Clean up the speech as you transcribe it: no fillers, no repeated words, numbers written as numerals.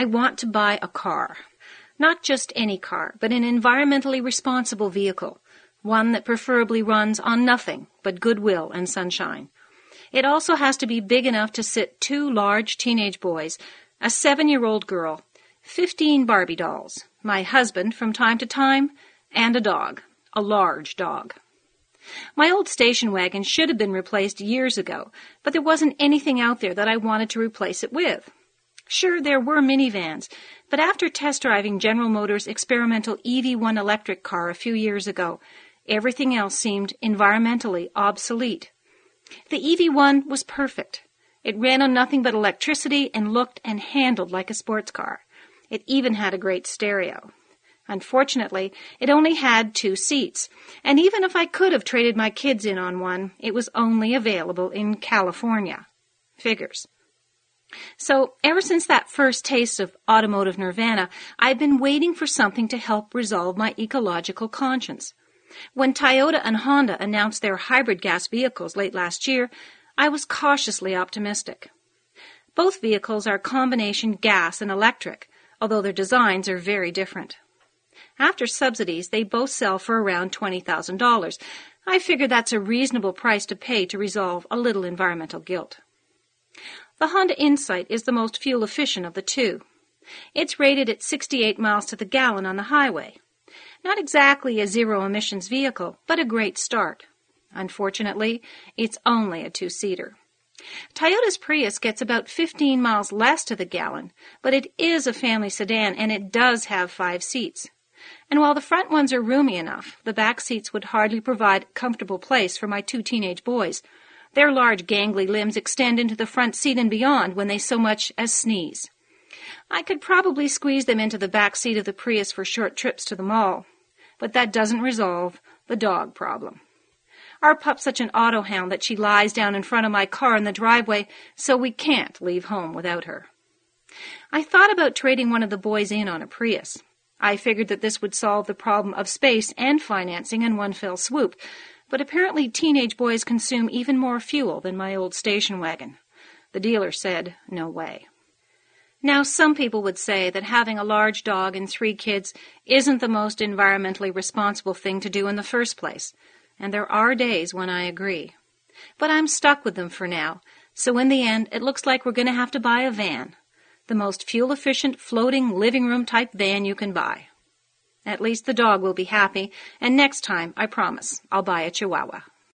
I want to buy a car. Not just any car, but an environmentally responsible vehicle. One that preferably runs on nothing but goodwill and sunshine. It also has to be big enough to sit 2 large teenage boys, a 7-year-old girl, 15 Barbie dolls, my husband from time to time, and a dog, a large dog. My old station wagon should have been replaced years ago, but there wasn't anything out there that I wanted to replace it with. Sure, there were minivans, but after test driving General Motors' experimental EV1 electric car a few years ago, everything else seemed environmentally obsolete. The EV1 was perfect. It ran on nothing but electricity and looked and handled like a sports car. It even had a great stereo. Unfortunately, it only had 2 seats, and even if I could have traded my kids in on one, it was only available in California. Figures. So, ever since that first taste of automotive nirvana, I've been waiting for something to help resolve my ecological conscience. When Toyota and Honda announced their hybrid gas vehicles late last year, I was cautiously optimistic. Both vehicles are combination gas and electric, although their designs are very different. After subsidies, they both sell for around $20,000. I figure that's a reasonable price to pay to resolve a little environmental guilt. The Honda Insight is the most fuel-efficient of the two. It's rated at 68 miles to the gallon on the highway. Not exactly a zero-emissions vehicle, but a great start. Unfortunately, it's only a 2-seater. Toyota's Prius gets about 15 miles less to the gallon, but it is a family sedan and it does have 5 seats. And while the front ones are roomy enough, the back seats would hardly provide a comfortable place for my 2 teenage boys. Their large gangly limbs extend into the front seat and beyond when they so much as sneeze. I could probably squeeze them into the back seat of the Prius for short trips to the mall, but that doesn't resolve the dog problem. Our pup's such an autohound that she lies down in front of my car in the driveway, so we can't leave home without her. I thought about trading one of the boys in on a Prius. I figured that this would solve the problem of space and financing in one fell swoop, but apparently teenage boys consume even more fuel than my old station wagon. The dealer said, no way. Now, some people would say that having a large dog and 3 kids isn't the most environmentally responsible thing to do in the first place, and there are days when I agree. But I'm stuck with them for now, so in the end, it looks like we're going to have to buy a van, the most fuel-efficient floating living room-type van you can buy. At least the dog will be happy, and next time, I promise, I'll buy a Chihuahua.